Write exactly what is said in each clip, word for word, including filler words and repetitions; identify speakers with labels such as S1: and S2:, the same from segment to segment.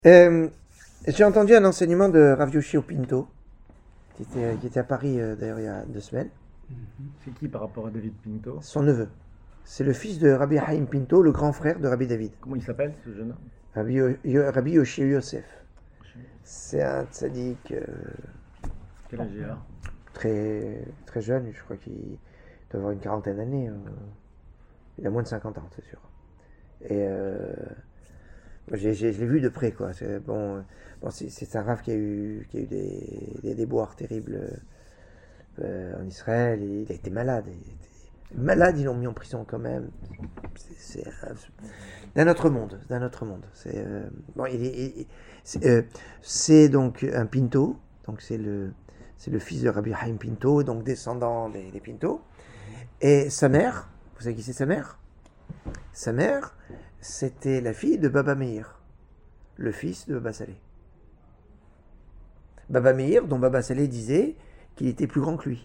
S1: Euh, j'ai entendu un enseignement de Rav Yoshio Pinto, qui était, qui était à Paris euh, d'ailleurs il y a deux semaines.
S2: C'est qui par rapport à David Pinto?
S1: Son neveu. C'est le fils de Rabbi Haim Pinto, le grand frère de Rabbi David.
S2: Comment il s'appelle ce jeune homme?
S1: Rabbi, Yo- Rabbi Yoshio Yosef. C'est un tzaddik euh,
S2: Quel âge il a?
S1: très, très jeune, je crois qu'il doit avoir une quarantaine d'années. euh. Il a moins de cinquante ans, c'est sûr. Et euh, moi, j'ai, j'ai- je l'ai vu de près, quoi. C'est, bon, euh, bon, c'est, c'est un Rav qui a eu, qui a eu des, des déboires terribles euh, en Israël. Il a été malade. Il était malade, ils l'ont mis en prison quand même. C'est, c'est un- d'un autre monde, d'un autre monde. C'est, euh, bon, il est, il- c'est, euh, c'est donc un Pinto, donc c'est le, c'est le fils de Rabbi Haim Pinto, donc descendant des, des Pinto. Et sa mère, vous savez qui c'est sa mère? Sa mère, c'était la fille de Baba Meir, le fils de Baba Saleh. Baba Meir, dont Baba Saleh disait qu'il était plus grand que lui.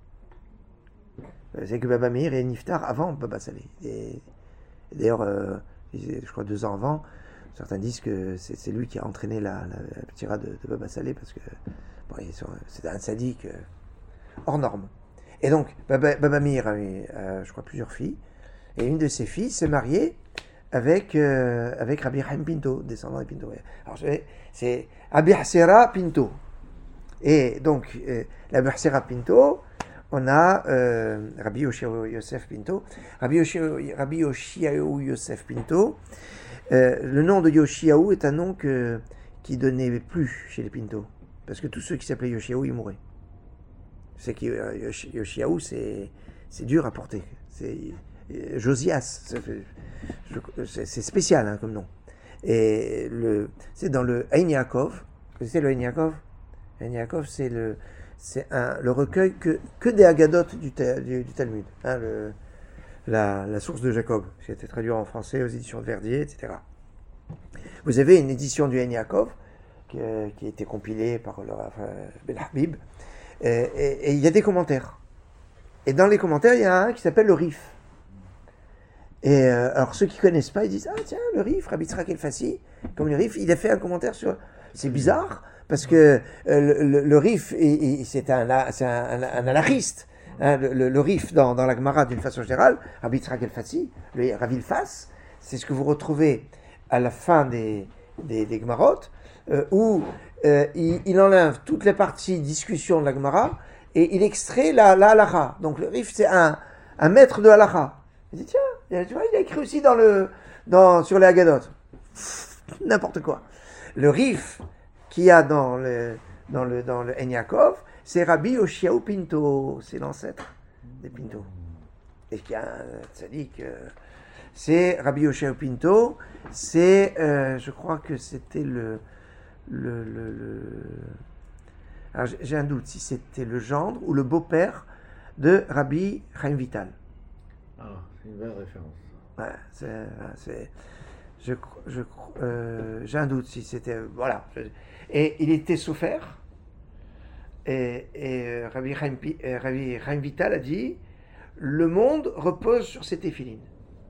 S1: C'est que Baba Meir est niftar avant Baba Saleh. Et, et d'ailleurs, euh, je crois deux ans avant, certains disent que c'est, c'est lui qui a entraîné la, la, la petite de, de Baba Saleh parce que bon, ils sont- c'était un sadique euh, hors norme. Et donc, Baba, Baba Meir avait, euh, je crois, plusieurs filles. Et une de ses filles s'est mariée avec, euh, avec Rabbi Haim Pinto, descendant de Pinto. Alors, c'est, c'est Abi Hassera Pinto. Et donc, euh, la Hassera Pinto, on a euh, Rabbi Yoshio Yosef Pinto. Rabbi Yoshio, Rabbi Yoshio Yosef Pinto, euh, le nom de Yoshiaou est un nom que, qui donnait plus chez les Pinto. Parce que tous ceux qui s'appelaient Yoshiaou, ils mouraient. C'est que euh, Yoshi- Yoshiaou, c'est, c'est dur à porter. C'est euh, Josias. C'est, je- c'est- c'est spécial hein, comme nom. Et le, c'est dans le Ein Yaakov. Vous connaissez le Ein Yaakov? Ein Yaakov, c'est le, c'est un, le recueil que, que des Agadotes du, Ta- du, du Talmud. Hein, le, la, la source de Jacob, qui a été traduit en français aux éditions de Verdier, et cetera. Vous avez une édition du Ein Yaakov qui, euh, qui a été compilée par le Rav Ben Habib. Et, et- et il y a des commentaires. Et dans les commentaires, il y a un qui s'appelle le Rif. Et euh, alors ceux qui connaissent pas, ils disent ah tiens le Rif, Rabbi Yitzhak El-Fassi, comme le Rif, il a fait un commentaire sur. C'est bizarre parce que euh, le, le, le Rif, il- il- c'est un, a- c'est un, un, un anarchiste. Hein, le, le, le Rif dans, dans la Gemara d'une façon générale, Rabbi Yitzhak El-Fassi, le Rav Ilfas, c'est ce que vous retrouvez à la fin des des, des Gemarot, euh, où euh, il, il enlève toutes les parties discussion de la Gemara et il extrait la, la halacha. Donc le Rif, c'est un, un maître de halacha. Il dit tiens, il a, tu vois, il a écrit aussi dans le, dans, sur les Haggadot. N'importe quoi. Le Rif qu'il y a dans le, dans le, dans le Ein Yaakov, c'est Rabbi Yoshiaou Pinto. C'est l'ancêtre des Pinto. Et qui a un tzaddik, euh, c'est Rabbi Yoshiaou Pinto. C'est, euh, je crois que c'était le, le, le, le- alors j'ai j'ai un doute si c'était le gendre ou le beau-père de Rabbi Chaim Vital.
S2: Ah, c'est une belle référence.
S1: Ouais, c'est, c'est- je, je, euh, j'ai un doute si c'était. Voilà. Et il était souffert. Et, et euh, Rabbi Chaim, Pi- euh, Rabbi Chaim Vital a dit le monde repose sur ses téphilines.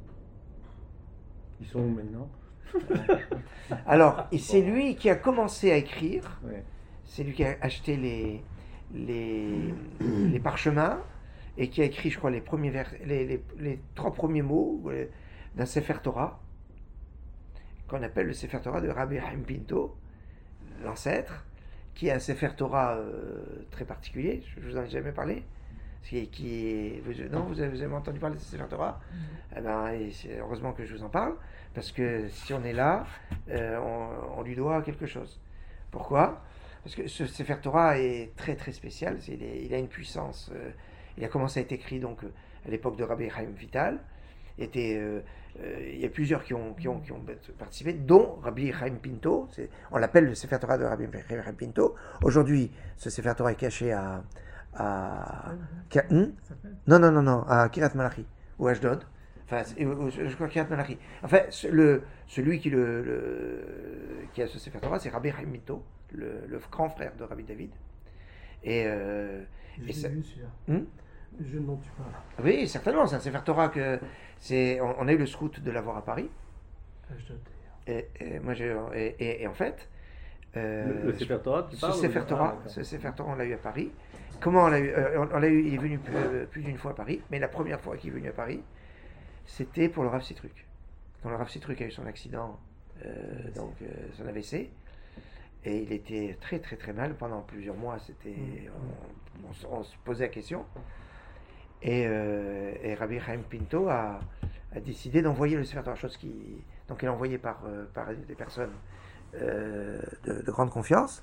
S2: Ils sont où maintenant?
S1: Alors, et c'est lui qui a commencé à écrire.
S2: Ouais.
S1: C'est lui qui a acheté les, les, les parchemins et qui a écrit, je crois, les, premiers vers, les, les, les trois premiers mots euh, d'un Sefer Torah, qu'on appelle le Sefer Torah de Rabbi Haim Pinto, l'ancêtre, qui est un Sefer Torah euh, très particulier, je ne vous en ai jamais parlé. Qui, qui est, vous, non, vous avez, vous avez entendu parler de ce Sefer Torah? Eh ben, et c'est heureusement que je vous en parle, parce que si on est là, euh, on, on lui doit quelque chose. Pourquoi? Parce que ce Sefer Torah est très très spécial, c'est- il, est- il a une puissance. euh, il a commencé à être écrit donc euh, à l'époque de Rabbi Chaim Vital. Était, euh, euh, il y a plusieurs qui ont, qui ont, qui ont participé, dont Rabbi Chaim Pinto. C'est- on l'appelle le Sefer Torah de Rabbi Chaim Pinto. Aujourd'hui, ce Sefer Torah est caché à. à Ka- hmm non, non, non, non, à Kiryat Malachi ou Ashdod. Enfin, c'est- euh, je crois Kiryat Malachi. Enfin, ce- le, celui qui, le, le- qui a ce Sefer Torah, c'est Rabbi Chaim Pinto, le, le grand frère de Rabbi David. Et, euh,
S3: Je
S1: et
S3: l'ai
S1: ça-
S3: vu celui-là.
S1: Hmm
S3: Le jeune dont tu parles.
S1: oui, certainement, c'est un Sefer Torah que c'est. On, on a eu le scout de l'avoir à Paris.
S3: Ashdod, d'ailleurs.
S1: et, et moi, j'ai, et, et, et en fait, euh,
S2: Le, le Sefer Torah, tu
S1: ce
S2: parles
S1: Sefer
S2: ou-
S1: Torah,
S2: Ah,
S1: ce Sefer Torah, on l'a eu à Paris. Comment on l'a eu euh, on, on l'a eu, il est venu plus, euh, plus d'une fois à Paris, mais la première fois qu'il est venu à Paris, c'était pour le Rav Citruk. Quand le Rav Citruk a eu son accident, euh, donc euh, son A V C, et il était très très très mal pendant plusieurs mois. C'était, on, on se- on se posait la question. Et, euh, et Rabbi Chaim Pinto a, a décidé d'envoyer le Sefer Torah, chose qui, donc il est envoyé par, euh, par des personnes euh, de, de grande confiance.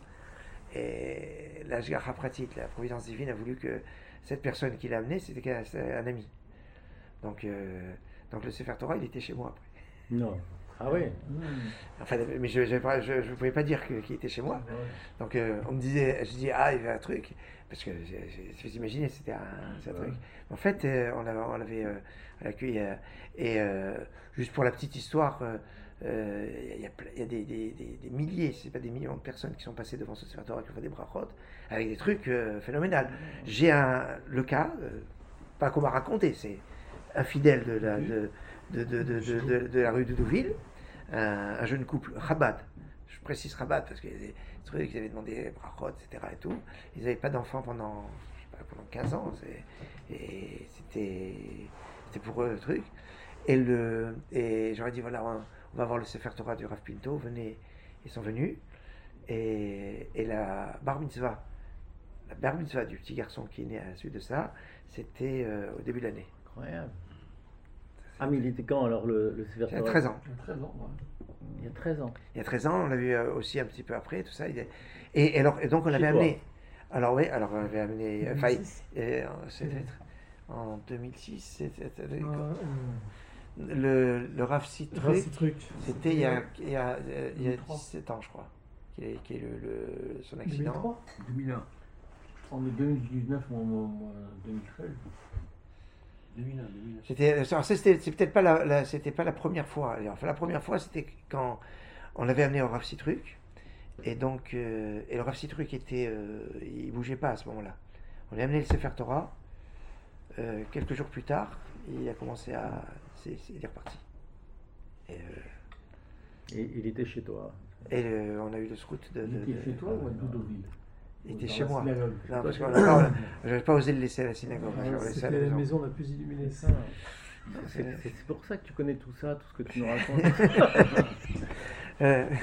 S1: Et la Shgacha Pratit, la providence divine, a voulu que cette personne qui l'a amené, c'était qu'un- c'était un ami. Donc, euh, donc le Sefer Torah, il était chez moi après.
S2: Non. Ah oui.
S1: Enfin, mais je ne pouvais pas dire que- qu'il était chez moi. Donc euh, on me disait, je dis, ah, il y avait un truc. Parce que je vous imaginez, c'était un, c'est un
S2: Ouais.
S1: truc. En fait, euh, on l'avait, on l'avait euh, accueilli. euh, et euh, juste pour la petite histoire, euh, euh, il y a, ple- il y a des, des, des, des milliers, c'est pas des millions de personnes qui sont passées devant ce Sefer Torah, qui ont fait des brachot, avec des trucs euh, phénoménaux. J'ai un, le cas, euh, pas qu'on m'a raconté, c'est un fidèle de la, de, de, de, de, de, de- de la rue de Deauville, un, un jeune couple, Chabad. Je précise Chabad parce qu'il y a des trucs, ils avaient demandé brachot, et cetera et tout. Ils n'avaient pas d'enfants pendant, je sais pas, pendant quinze ans. c'est- Et c'était, c'était pour eux le truc. Et, le, et j'aurais dit, voilà, on, on va voir le Sefer Torah du Rav Pinto, venez. Ils sont venus. Et, et la bar mitzvah, la bar mitzvah du petit garçon qui est né à la suite de ça, c'était euh, au début de l'année.
S2: Incroyable. Ah, mais il était quand alors le, le Sefer
S1: Il y a
S2: Torah
S1: treize ans.
S3: Il y a treize ans, ouais.
S2: Il y a treize ans.
S1: Il y a treize ans, on l'a vu euh, aussi un petit peu après, tout ça. il est- Et, et alors, et donc on
S2: Chez
S1: l'avait
S2: toi.
S1: amené. Alors oui, alors on l'avait amené. Enfin,
S3: deux mille six.
S1: euh, c'était en deux mille six. C'était, c'était-
S3: Euh,
S1: le, le Rav
S3: euh,
S1: Citré,
S3: ce truc.
S1: c'était il y a, il y a, euh, il y a
S3: deux mille trois.
S1: dix-sept ans, je crois, qui est, qui est le, le- son
S3: deux mille
S1: accident.
S3: trois
S4: deux mille un.
S3: On est deux mille dix-neuf ou ou- deux mille treize.
S4: deux mille un, deux mille un.
S1: C'était, alors ça, c'était, c'est peut-être pas la, la- c'était pas la première fois. Enfin, la première fois, c'était quand on l'avait amené au Rav Citruk. Et donc, euh, et le Rav Citruk était, euh, il bougeait pas à ce moment-là. On lui a amené le Sefer Torah. Euh, quelques jours plus tard, il a commencé à, c'est, c'est- il est reparti. Et, euh,
S2: Et il était chez toi.
S1: et le- on a eu le scout de.
S3: Il
S1: de-
S3: était
S1: de-
S3: chez toi ou à Doudoville?
S1: Il était
S3: Dans
S1: chez
S3: la
S1: moi.
S3: synagogue.
S1: Non, parce
S2: Toi,
S1: qu'on
S2: tu-
S1: n'a pas, j'avais pas osé le laisser à la synagogue.
S3: Ouais,
S1: je l'ai laissé à
S3: C'était la
S1: maison.
S3: maison la plus illuminée.
S2: C'est ça. C'est c'est- c'est pour ça que tu connais tout ça, tout ce que tu nous racontes.
S1: Euh,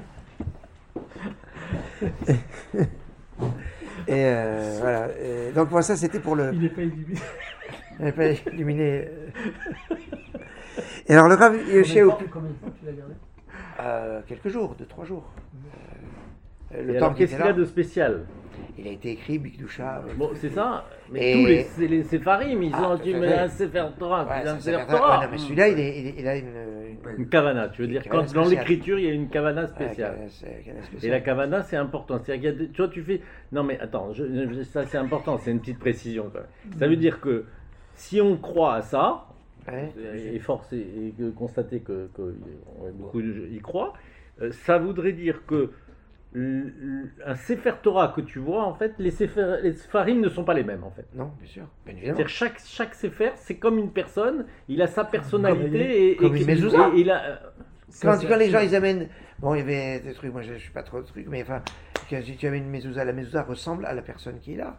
S1: et euh, voilà. Et donc moi ça c'était pour le.
S3: Il n'est pas illuminé.
S1: Il n'est pas illuminé. Et alors le Rav Yoshé au
S3: Combien de temps- combien de temps tu l'as gardé?
S1: euh, quelques jours, deux trois jours. Euh, le
S2: Et
S1: temps
S2: alors,
S1: qu'il
S2: qu'est-ce
S1: était
S2: qu'il y a
S1: là,
S2: de spécial?
S1: il a été écrit Bikdusha.
S2: Bon, c'est ça. Mais
S1: Et-
S2: tous les, c'est les séfarim, ils
S1: Ah,
S2: ont
S1: tout
S2: dit,
S1: à
S2: mais
S1: fait.
S2: un Sefer Torah,
S1: Ouais,
S2: c'est un
S1: ça,
S2: Sefer
S1: c'est- ouais,
S2: Torah.
S1: non, mais celui-là il, est- il, est- il a une. une-
S2: Une kavana, tu veux
S1: Une
S2: dire,
S1: kavana
S2: quand dans
S1: spéciale.
S2: l'écriture, il y a une kavana
S1: ouais,
S2: spéciale.
S1: c'est- c'est- c'est
S2: Et
S1: spécial.
S2: la kavana, c'est important. C'est-à-dire qu'il y a des- tu vois, tu fais. Non, mais attends, je- je- ça c'est important, c'est une petite précision. Quand même. Ça veut dire que si on croit à ça,
S1: Ouais.
S2: et force et, et que constater que, que on a beaucoup de- y croient, euh, ça voudrait dire que l- l- un Sefer Torah que tu vois, en fait, les Sefer, les Sefarim ne sont pas les mêmes, en fait.
S1: Non, bien sûr, bien évidemment.
S2: C'est-à-dire chaque chaque Sefer, c'est comme une personne, il a sa personnalité et,
S1: Comme
S2: et,
S1: une mezouza.
S2: et il a. euh,
S1: Quand,
S3: Ça,
S1: quand les
S3: c'est-
S1: gens ils amènent, bon il y avait des trucs, moi je, je suis pas trop de trucs, mais enfin, que si tu amènes une mezouza, la mezouza ressemble à la personne qui est là.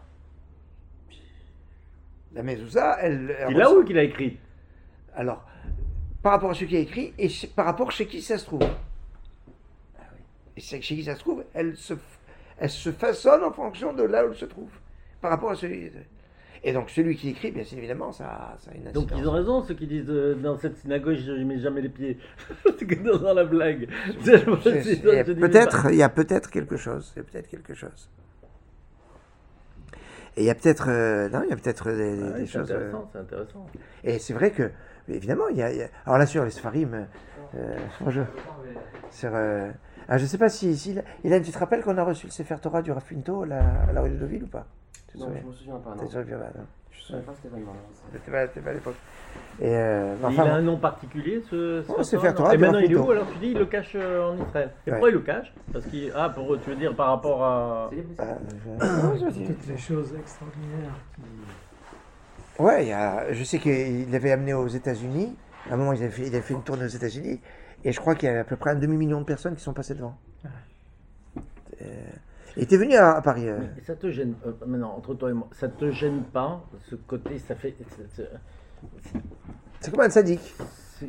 S1: La mezouza, elle. elle
S2: Il a
S1: ressemble-
S2: où qu'il a écrit?
S1: Alors, par rapport à ce qui est écrit et chez- par rapport chez qui ça se trouve. Et c'est chez qui ça se trouve, elle se, elle se façonne en fonction de là où elle se trouve. Par rapport à celui. Et donc celui qui écrit, bien évidemment, ça, ça a une incidence.
S2: Donc ils ont raison, ceux qui disent euh, dans cette synagogue, je ne mets jamais les pieds. C'est que dans dans la blague.
S1: C'est-
S2: C'est-
S1: c'est-
S2: c'est-
S1: il y a
S2: je dis
S1: peut-être, il y a peut-être quelque chose. Il y a peut-être quelque chose. Et il y a peut-être, euh, non, il y a peut-être des,
S2: pas.
S1: des
S2: Ouais, c'est
S1: choses. euh,
S2: intéressant, c'est intéressant.
S1: et c'est vrai que, évidemment, il y a, il y a- alors là sur les Sfarim, euh, bonjour. Sur, euh, ah, je sais pas si, si il a, tu te rappelles qu'on a reçu le Sefer Torah du Rav Pinto à la, à la rue de Deauville ou pas? Tu te
S4: Non,
S1: souviens?
S4: je me souviens pas.
S1: Tu
S4: Non.
S1: te souviens pas, non.
S4: Je savais pas c'était pas non.
S1: C'était pas, c'était pas à l'époque. Et euh,
S2: Et
S1: enfin,
S2: il a
S1: bon.
S2: un nom particulier, ce, ce
S1: Oh, c'est
S2: Torah,
S1: Sefer Torah
S2: non Et
S1: du
S2: maintenant
S1: Rav
S2: il est où?
S1: Pinto.
S2: Alors tu dis, il le cache euh, en Israël. Et
S1: Ouais.
S2: pourquoi il le cache? Parce qu'il. Ah, pour, tu veux dire par rapport à.
S4: C'est libre,
S1: Ah,
S4: ça.
S1: je- je veux dire.
S3: Toutes les choses extraordinaires qui.
S1: Ouais, il y a, je sais qu'il l'avait amené aux États-Unis. À un moment, il avait fait, il avait fait une tournée aux États-Unis. Et je crois qu'il y a à peu près un demi-million de personnes qui sont passées devant. Euh, et t'es venu à, à Paris euh...
S2: Mais ça te gêne, euh, maintenant, entre toi et moi, ça te gêne pas, ce côté, ça fait... C'est,
S1: c'est comme un sadique.
S2: c'est,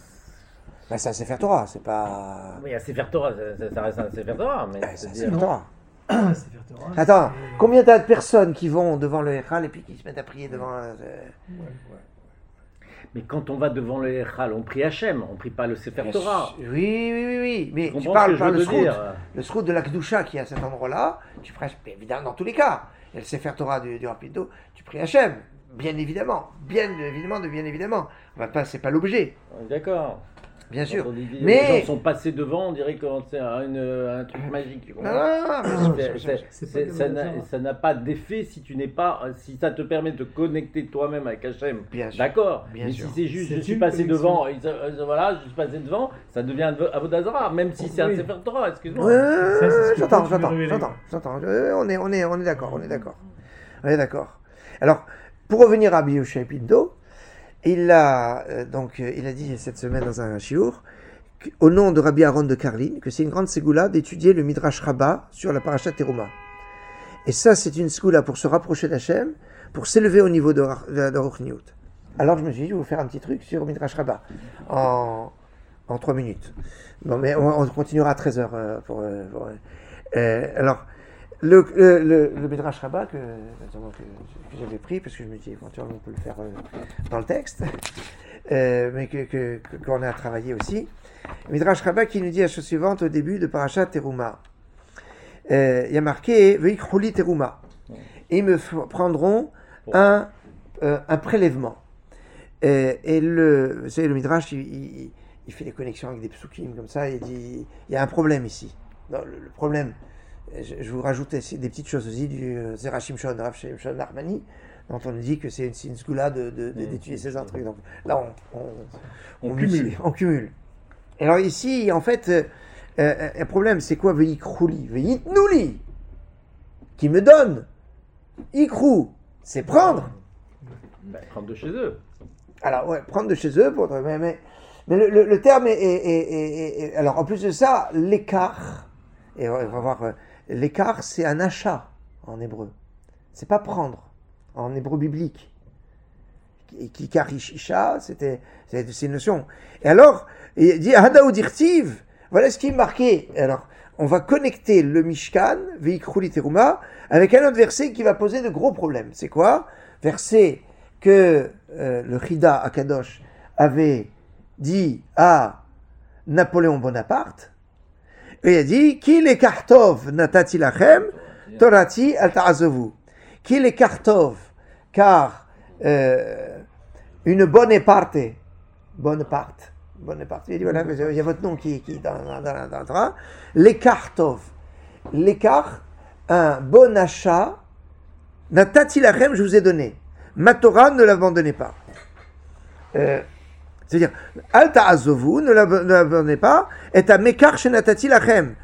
S1: Bah, c'est un Sefer Torah, c'est pas...
S2: oui, à Sefer Torah, ça, ça, ça reste un Sefer Torah, mais...
S1: Ah, c'est un
S2: c'est-à-dire-
S1: Sefer Torah.
S3: C'est faire Torah.
S1: Attends,
S3: c'est-
S1: combien t'as de personnes qui vont devant le Echal et puis qui se mettent à prier devant... euh,
S3: Ouais, ouais.
S2: Mais quand on va devant le Echal, on prie Hachem, on prie pas le Sefer
S1: Bien
S2: Torah.
S1: sûr. Oui, oui, oui, oui. Mais
S2: Tu
S1: tu
S2: comprends
S1: parles
S2: ce que
S1: par
S2: je
S1: le
S2: veux te
S1: srout,
S2: dire?
S1: le srout de la Kedusha qui est à cet endroit-là, tu prêches, évidemment, dans tous les cas. Il y a le Sefer Torah du, du Rapido, tu pries Hachem, bien évidemment, bien évidemment, de bien évidemment. On va pas, c'est pas l'objet,
S2: On est D'accord.
S1: bien sûr.
S2: Quand on dit,
S1: Mais-
S2: les gens sont passés devant, on dirait que c'est un, une- un truc magique. tu
S1: Non,
S2: comprends?
S1: non, non, bien sûr,
S2: C'est-
S1: bien sûr.
S2: c'est-
S3: C'est
S2: c'est-
S3: pas
S2: ça
S3: comme
S2: n'a-
S3: ça.
S2: ça n'a pas d'effet si tu n'es pas, si ça te permet de te connecter toi-même avec Hachem.
S1: Bien sûr.
S2: D'accord.
S1: Bien
S2: Mais
S1: sûr.
S2: si c'est juste,
S3: C'est
S2: je suis
S3: une
S2: passé
S3: connexion.
S2: devant, et ça- euh, voilà, je suis passé devant, ça devient Avodazara, même si c'est un
S3: Oui.
S2: Sefer Torah, excuse-moi.
S1: Ouais,
S3: Ça, c'est ce que
S1: j'entends,
S3: toi, tu veux
S1: j'entends,
S3: révéler.
S1: j'entends, j'entends. Euh, On est, on est, on est d'accord, on est d'accord. On est d'accord. Alors, pour revenir à Rabbi Yoshua Pindo, il a euh, donc, euh, il a dit cette semaine dans un shiur, que- au nom de Rabbi Aaron de Karlin, que c'est une grande ségoula d'étudier le Midrash Rabbah sur la Parashat Teruma. Et ça, c'est une ségoula pour se rapprocher d'Hachem, pour s'élever au niveau de, Ra- de, de Ruchniut. Alors, je me suis dit, je vais vous faire un petit truc sur Midrash Rabbah en, en trois minutes. Bon, mais on, on continuera à treize heures euh, pour. euh, pour, euh, euh, alors, le, le, le, le Midrash Rabbah que, attends, que, que j'avais pris, parce que je me dis éventuellement on peut le faire euh, dans le texte, euh, mais que, que, que- qu'on a travaillé aussi. Midrash Rabbah qui nous dit la chose suivante au début de Parashat Teruma. Euh, Il y a marqué Veikhouli Teruma. Et ils me f- prendront un, euh, un prélèvement. Euh, et le, vous savez, le Midrash, il, il, il fait des connexions avec des psukim comme ça, et il dit il y a un problème ici. Non, le, le problème, je, je vous rajoute ici des petites choses aussi du euh, Zera Shimshon, Rav Shimshon Narmani, dont on nous dit que c'est une, c'est une sgoula de, de, de- d'étudier ces autres trucs. Donc là, on, on,
S2: On
S1: multiplie-
S2: cumule.
S1: on cumule. Et alors ici, en fait, euh, euh, un problème, c'est quoi Veikrouli Veitnouli, qui me donne. Ikrou, c'est prendre.
S2: Ben, prendre de chez eux.
S1: Alors, ouais, prendre de chez eux, pour, mais, mais, mais le, le- le terme est, est- est- est- est- alors, en plus de ça, l'écart, et on va voir, euh, l'écart, c'est un achat en hébreu. C'est pas prendre, en hébreu biblique. Qui karishisha, c'était, c'est c'est une notion. Et alors, il dit, Hadaou dirtiv, voilà ce qui est marqué. Alors, on va connecter le Mishkan, Veikrouli Teruma, avec un autre verset qui va poser de gros problèmes. C'est quoi? Verset que euh, le Chida Akadosh avait dit à Napoléon Bonaparte, et il a dit Ki le kartov natati lachem, torati al ta'azovu. Ki le kartov, car euh, une bonne parte, bonne part, bonne part. Il dit voilà, il y a votre nom qui, qui est dans, dans, dans, dans le train. L'écart tov, l'écart, un bon achat, natati lachem, je vous ai donné. Ma Torah, ne l'abandonnez pas. Euh, c'est-à-dire, al ta'azovu, ne l'ab- ne l'abandonnez pas, et à mekar shenatati lachem,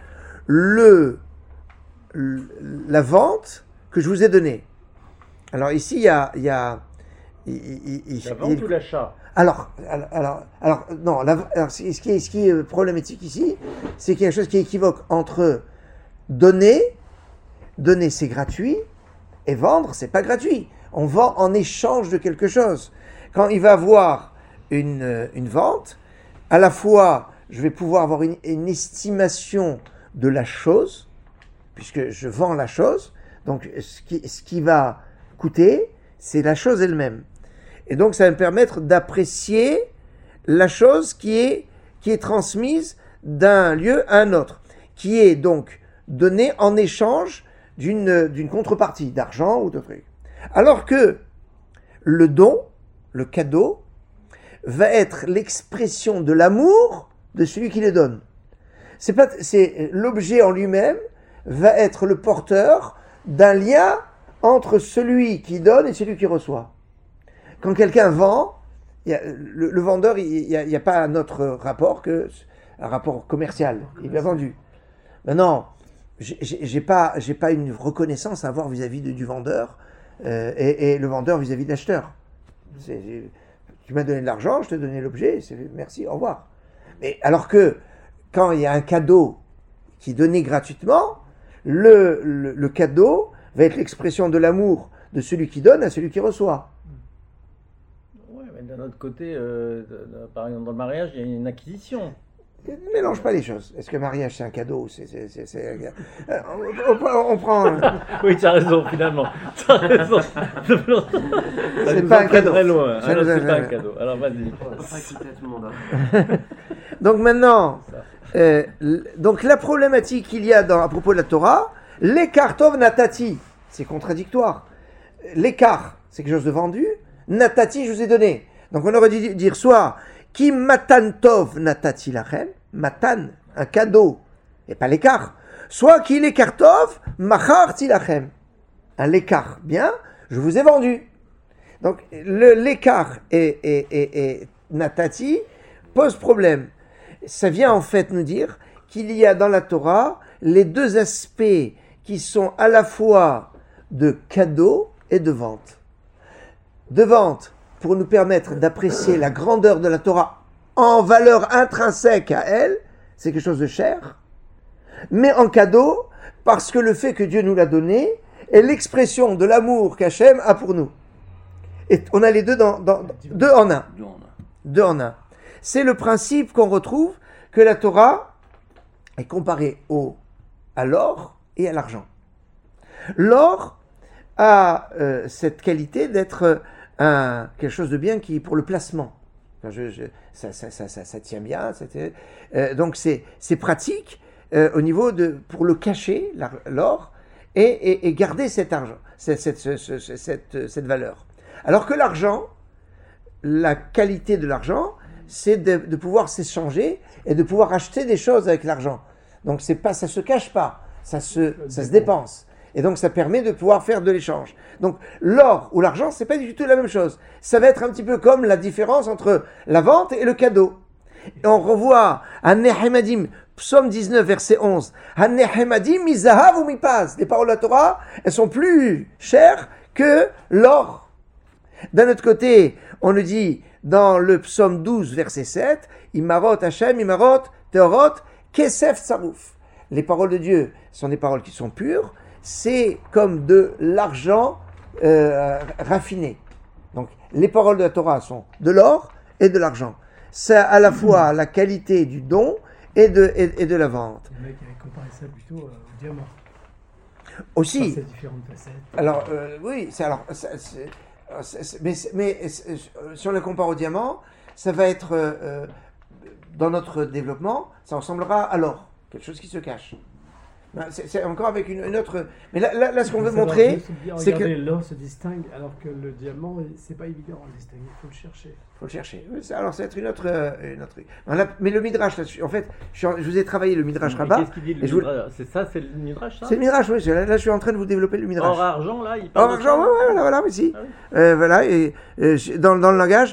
S1: le, le- la vente que je vous ai donnée. Alors ici, il y a, il y a, il- il- il-
S2: La vente
S1: il-
S2: ou l'achat?
S1: alors, alors, alors, alors, non, la- alors, ce ce qui est, ce qui est problématique ici, c'est qu'il y a quelque chose qui équivoque entre donner, donner c'est gratuit, et vendre c'est pas gratuit. On vend en échange de quelque chose. Quand il va avoir une, euh, une vente, à la fois, je vais pouvoir avoir une, une estimation de la chose, puisque je vends la chose, donc ce qui, ce qui va coûter, c'est la chose elle-même. Et donc, ça va me permettre d'apprécier la chose qui est, qui est transmise d'un lieu à un autre, qui est donc donnée en échange d'une, d'une contrepartie, d'argent ou de trucs. Alors que le don, le cadeau, va être l'expression de l'amour de celui qui le donne. C'est pas, c'est, l'objet en lui-même va être le porteur d'un lien entre celui qui donne et celui qui reçoit. Quand quelqu'un vend, il y a, le, le vendeur, il n'y a, il y a pas un autre rapport que un rapport commercial. Il a vendu. Maintenant, j'ai, j'ai j'ai pas, j'ai pas une reconnaissance à avoir vis-à-vis de- du vendeur euh, et, et le vendeur vis-à-vis de l'acheteur. C'est- tu m'as donné de l'argent, je t'ai donné l'objet, c'est, merci, au revoir. Mais alors que quand il y a un cadeau qui est donné gratuitement, le, le, le cadeau va être l'expression de l'amour de celui qui donne à celui qui reçoit.
S2: Ouais, mais d'un autre côté, euh, de- de- par exemple dans le mariage, il y a une acquisition.
S1: Ne mélange pas les choses. Est-ce que le mariage c'est un cadeau c'est, c'est, c'est, c'est... Euh, on, on- on prend.
S2: Oui, tu as raison, finalement. Tu as raison. Ça
S1: C'est
S2: nous
S1: pas un
S2: entraîne
S1: cadeau.
S2: très loin.
S1: Ça
S2: Alors,
S1: nous
S2: c'est pas un
S1: entraîne-
S2: cadeau. Alors, vas-y.
S4: On va pas quitter tout le monde. Hein.
S1: Donc maintenant, euh, l- donc la problématique qu'il y a dans, à propos de la Torah, l'écart tov natati, c'est contradictoire. L'écart, c'est quelque chose de vendu. Natati, je vous ai donné. Donc on aurait dû dire soit ki matan tov natati lachem, matan, un cadeau, et pas l'écart. Soit ki l'écart tov macharti lachem, un l'écart, bien, je vous ai vendu. Donc le, l'écart et, et, et, et natati pose problème. Ça vient en fait nous dire qu'il y a dans la Torah les deux aspects qui sont à la fois de cadeau et de vente. De vente pour nous permettre d'apprécier la grandeur de la Torah en valeur intrinsèque à elle, c'est quelque chose de cher, mais en cadeau parce que le fait que Dieu nous l'a donné est l'expression de l'amour qu'Hachem a pour nous. Et on a les deux, dans, dans, deux en un.
S4: Deux en un.
S1: Deux en un. C'est le principe qu'on retrouve que la Torah est comparée au, à l'or et à l'argent. L'or a euh, cette qualité d'être euh, un, quelque chose de bien qui pour le placement. Enfin, je, je, ça, ça, ça, ça, ça tient bien. C'était, euh, donc c'est, c'est pratique euh, au niveau de pour le cacher l'ar- l'or et, et, et garder cet argent, cette, cette, ce- ce- ce- cette, cette valeur. Alors que l'argent, la qualité de l'argent, c'est de, de pouvoir s'échanger et de pouvoir acheter des choses avec l'argent. Donc c'est pas, ça se cache pas, ça se, ça se dépense. Et donc ça permet de pouvoir faire de l'échange. Donc l'or ou l'argent, c'est pas du tout la même chose. Ça va être un petit peu comme la différence entre la vente et le cadeau. Et on revoit à Nehemadim, psaume dix-neuf, verset onze. À Nehemadim, mizahav ou mipaz. Les paroles de la Torah, elles sont plus chères que l'or. D'un autre côté, on le dit dans le psaume douze, verset sept, Imarot Hashem, Imarot Teorot, Kesef Tsarouf. Les paroles de Dieu sont des paroles qui sont pures, c'est comme de l'argent euh, raffiné. Donc, les paroles de la Torah sont de l'or et de l'argent. C'est à la fois la qualité du don et de, et, et de la vente.
S5: Le mec avait comparé ça plutôt euh, au diamant.
S1: Aussi,
S5: Par ses différentes facettes.
S1: alors, euh, oui, c'est alors, c'est- c'est- c'est- c'est- mais, c'est- mais c'est- si on le compare au diamant, ça va être, euh, euh, dans notre développement, ça ressemblera à l'or, quelque chose qui se cache. Ben, C'est c'est encore avec une, une autre... Mais là, là, là ce qu'on veut
S5: Ça va
S1: montrer,
S5: juste dire,
S1: c'est
S5: regardez,
S1: que...
S5: l'or se distingue alors que le diamant, c'est pas évident à le distinguer, il faut le chercher.
S1: faut le chercher. Oui, c'est- Alors, ça va être une autre... euh, une autre... Ben, là, mais le Midrash, là-dessus, en fait, je, suis en- je vous ai travaillé le Midrash
S2: Mais
S1: Rabbah.
S2: qu'est-ce qu'il dit le
S1: et je vous-
S2: Midrash C'est ça, c'est le Midrash, ça
S1: C'est le Midrash, oui. c'est- Là, là, je suis en train de vous développer le Midrash.
S2: Or argent, là, il
S1: Or,
S2: parle de
S1: argent,
S2: ça
S1: ouais, ouais, voilà, voilà, mais si.
S2: Ah oui.
S1: Euh, voilà, et, euh, dans, dans le langage,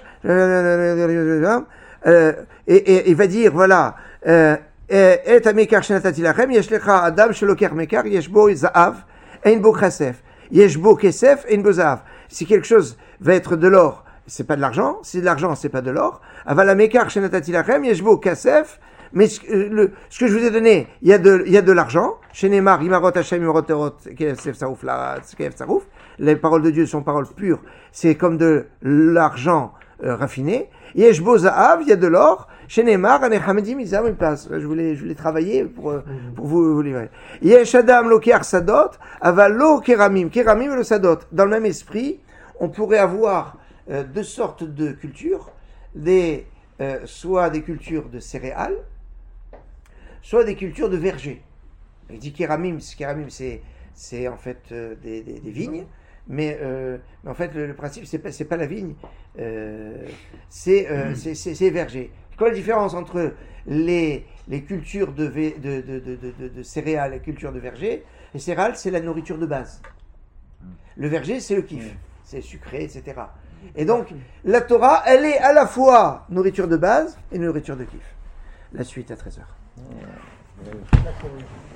S1: euh, euh, et, et il va dire, voilà, euh, et amekar shenatati lachem, yesh lecha adam sheloker mekar, yesh bo zaav, ein bo chasef, yesh bo kesef, ein bo zaav. Si quelque chose va être de l'or, c'est pas de l'argent. Si de l'argent, c'est pas de l'or. Aval amekar shenatati lachem, yesh bo kasef. Mais ce, euh, le, ce que je vous ai donné, il y a de, il y a de l'argent. Chez Neymar, Imarot Hashem, Imarot Terot, Kesef Sarouf, la Kesef Sarouf. Les paroles de Dieu sont paroles pures. C'est comme de l'argent euh, raffiné. Yesh bo zaav, il y a de l'or. Chez Neymar, Anehamedim, Izam, il passe. Je voulais, je voulais travailler pour, euh, pour vous, vous livrer. Yesh Adam, lo Kear Sadot, Avalo Keramim, Keramim et le Sadot. Dans le même esprit, on pourrait avoir euh, deux sortes de cultures. Des, euh, soit des cultures de céréales, soit des cultures de vergers. Il dit kéramim, kéramim c'est, c'est en fait euh, des, des, des vignes, mais, euh, mais en fait le, le principe c'est pas, c'est pas la vigne, euh, c'est, euh, c'est, c'est, c'est verger. Quelle est la différence entre les, les cultures de, vé- de, de, de, de, de, de céréales et cultures de verger? Les céréales c'est la nourriture de base. Le verger c'est le kiff, c'est sucré, et cetera. Et donc la Torah elle est à la fois nourriture de base et nourriture de kiff. La suite à treize heures.
S2: Ouais.
S5: D'accord.